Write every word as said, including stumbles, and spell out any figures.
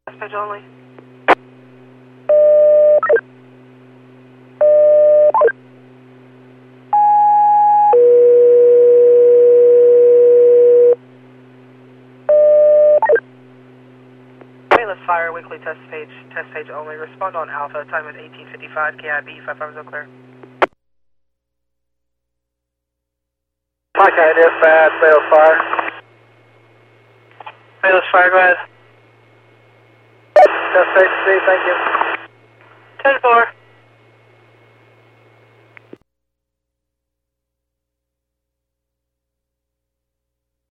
Dispatch only. Payless Fire, weekly test page, test page only. Respond on Alpha, time is eighteen fifty-five, K I B, five five zero clear. Okay, dispatch, Payless Fire. Payless Fire, go ahead. Test page C, thank you.